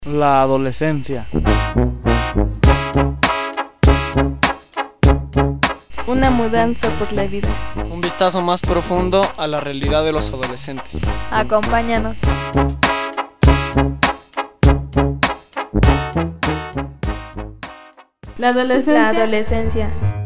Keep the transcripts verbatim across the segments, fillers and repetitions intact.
La adolescencia. Una mudanza por la vida. Un vistazo más profundo a la realidad de los adolescentes. Acompáñanos. La adolescencia. La adolescencia.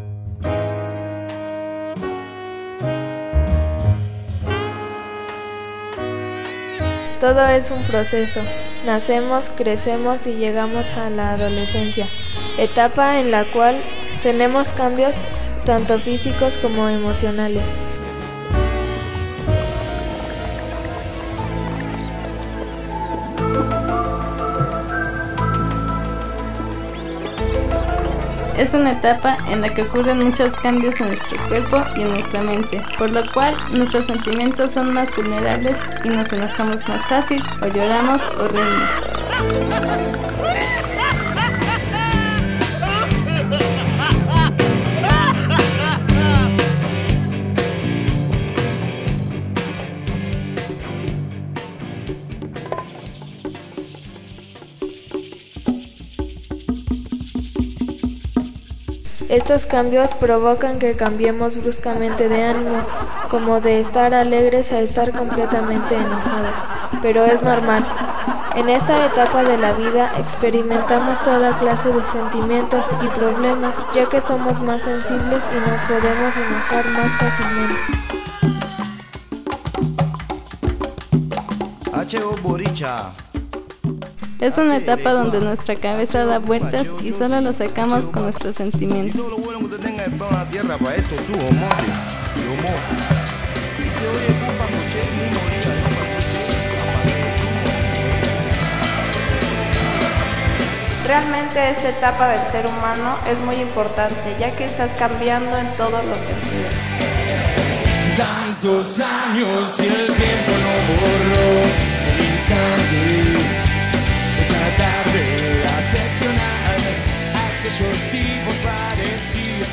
Todo es un proceso. Nacemos, crecemos y llegamos a la adolescencia, etapa en la cual tenemos cambios tanto físicos como emocionales. Es una etapa en la que ocurren muchos cambios en nuestro cuerpo y en nuestra mente, por lo cual nuestros sentimientos son más vulnerables y nos enojamos más fácil, o lloramos o reímos. Estos cambios provocan que cambiemos bruscamente de ánimo, como de estar alegres a estar completamente enojadas, pero es normal. En esta etapa de la vida experimentamos toda clase de sentimientos y problemas, ya que somos más sensibles y nos podemos enojar más fácilmente. Es una etapa donde nuestra cabeza da vueltas y solo lo sacamos con nuestros sentimientos. Realmente esta etapa del ser humano es muy importante, ya que estás cambiando en todos los sentidos. Tantos años y el tiempo no borró el instante. Esa tarde a seccionar aquellos tipos parecidos.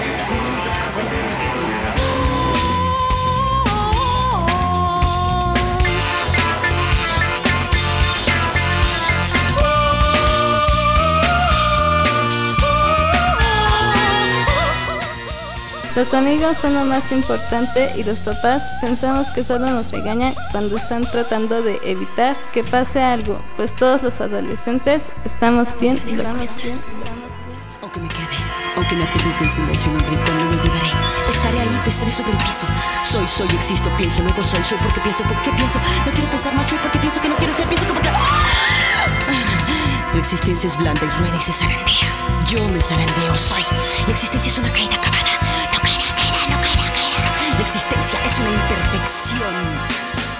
Los amigos son lo más importante y los papás pensamos que solo nos regañan cuando están tratando de evitar que pase algo, pues todos los adolescentes estamos bien y estamos bien. Aunque me quede, aunque me acurruque en silencio en un rincón, no me olvidaré. Estaré ahí, pesaré sobre el piso. Soy, soy, existo, pienso, luego soy, soy porque pienso, porque pienso. No quiero pensar más, soy porque pienso que no quiero ser, pienso que porque... La existencia es blanda y rueda y se zarandea. Yo me zarandeo, soy. La existencia es una caída cabana. No caerá, caerá, no caerá, caerá. La existencia es una imperfección.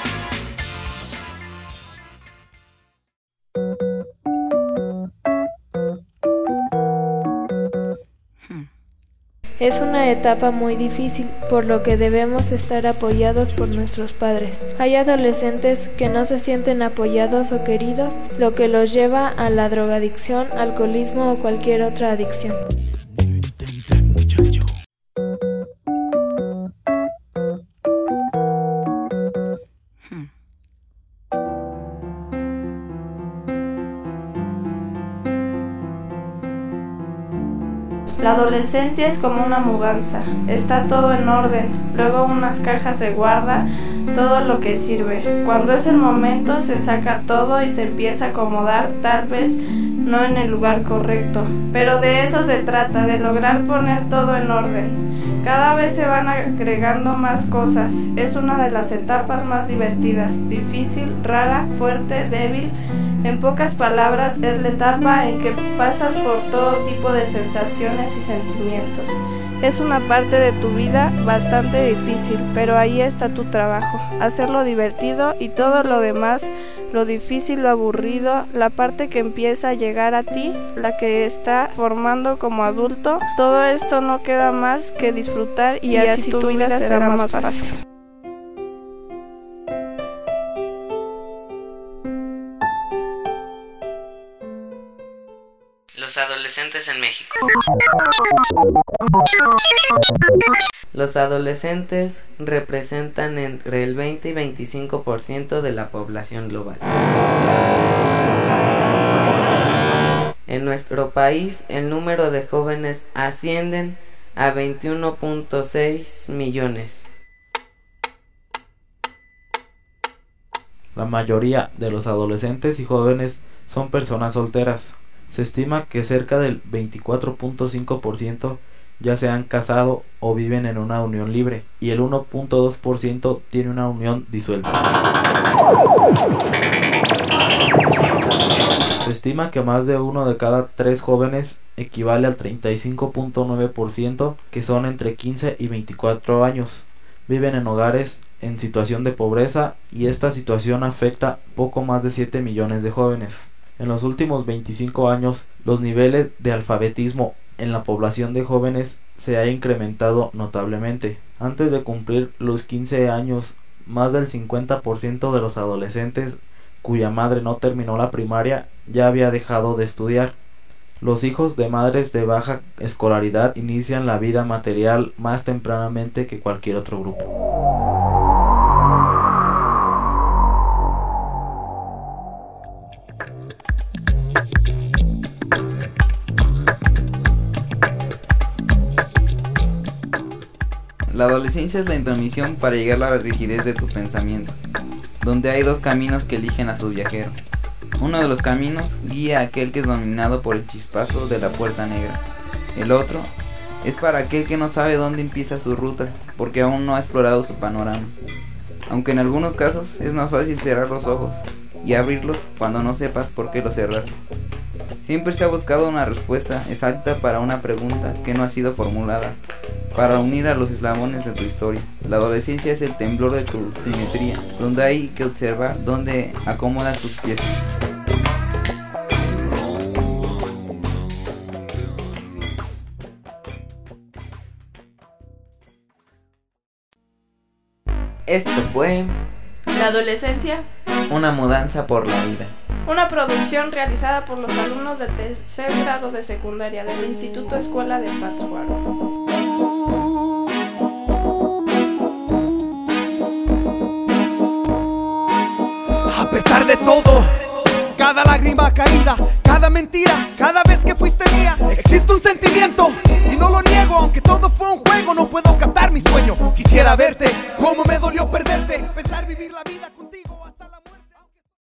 Es una etapa muy difícil, por lo que debemos estar apoyados por nuestros padres. Hay adolescentes que no se sienten apoyados o queridos, lo que los lleva a la drogadicción, alcoholismo o cualquier otra adicción. La adolescencia es como una mudanza, está todo en orden, luego unas cajas se guarda todo lo que sirve. Cuando es el momento se saca todo y se empieza a acomodar, tal vez no en el lugar correcto, pero de eso se trata, de lograr poner todo en orden. Cada vez se van agregando más cosas, es una de las etapas más divertidas, difícil, rara, fuerte, débil. En pocas palabras, es la etapa en que pasas por todo tipo de sensaciones y sentimientos. Es una parte de tu vida bastante difícil, pero ahí está tu trabajo, hacerlo divertido y todo lo demás, lo difícil, lo aburrido, la parte que empieza a llegar a ti, la que está formando como adulto, todo esto no queda más que disfrutar y, y así tu vida será más fácil. Los adolescentes en México. Los adolescentes representan entre el veinte y veinticinco por ciento de la población global. En nuestro país, el número de jóvenes ascienden a veintiuno punto seis millones. La mayoría de los adolescentes y jóvenes son personas solteras. Se estima que cerca del veinticuatro punto cinco por ciento ya se han casado o viven en una unión libre, y el uno punto dos por ciento tiene una unión disuelta. Se estima que más de uno de cada tres jóvenes, equivale al treinta y cinco punto nueve por ciento, que son entre quince y veinticuatro años, viven en hogares en situación de pobreza, y esta situación afecta poco más de siete millones de jóvenes. En los últimos veinticinco años, los niveles de alfabetismo en la población de jóvenes se ha incrementado notablemente. Antes de cumplir los quince años, más del cincuenta por ciento de los adolescentes cuya madre no terminó la primaria ya había dejado de estudiar. Los hijos de madres de baja escolaridad inician la vida material más tempranamente que cualquier otro grupo. La adolescencia es la intromisión para llegar a la rigidez de tu pensamiento, donde hay dos caminos que eligen a su viajero. Uno de los caminos guía a aquel que es dominado por el chispazo de la puerta negra. El otro es para aquel que no sabe dónde empieza su ruta, porque aún no ha explorado su panorama. Aunque en algunos casos es más fácil cerrar los ojos y abrirlos cuando no sepas por qué los cerraste. Siempre se ha buscado una respuesta exacta para una pregunta que no ha sido formulada, para unir a los eslabones de tu historia. La adolescencia es el temblor de tu simetría, donde hay que observar dónde acomodas tus piezas. Esto fue La adolescencia, una mudanza por la vida. Una producción realizada por los alumnos del tercer grado de secundaria del Instituto Escuela de Pátzcuaro. A pesar de todo, cada lágrima caída, cada mentira, cada vez que fuiste mía, existe un sentimiento